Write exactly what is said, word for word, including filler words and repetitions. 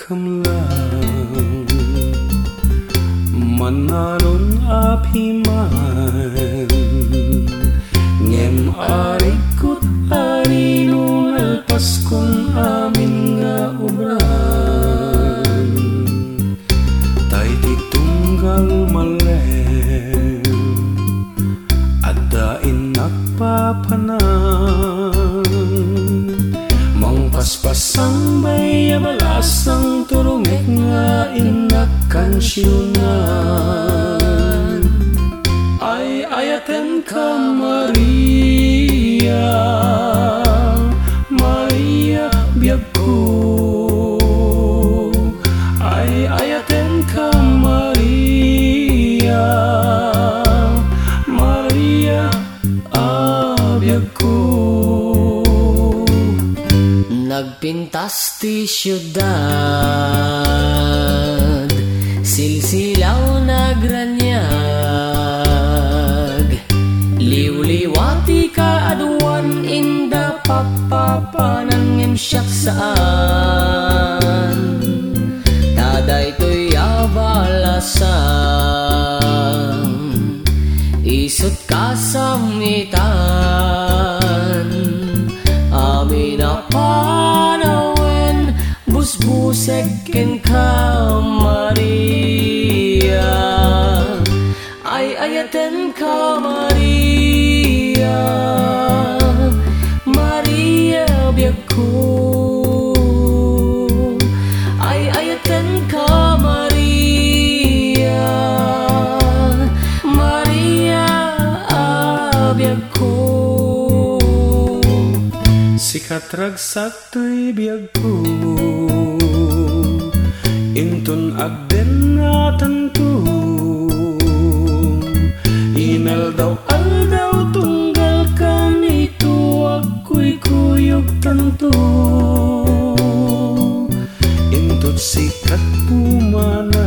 kamlang manalon apiman ngem arikut ari nun alpas kong amin nga ubran tay titunggal malem addain nagpapanang mangpaspasang bayabalasang turungit nga inakan siyunan ay ayaten ka Maria, Maria biyag ko ay ayaten ka Maria, Maria abiyag ko. Nagpintas ti syudad, silsilaw nagranyag, liw-liwati kaaduan inda papapanangin siyak saan, taday to'y abalasang, isut kasangitan, amin apanawen busbusekin ka Maria, ay ayaten ka Maria, Maria biyag ko ay ayaten ka Maria, Maria abiyag ko. Sikat ragsak to'y biyag ko intun agden nga tanto inal daw aldaw tunggal ka nito ako'y kuyog tanto intut sikat pumana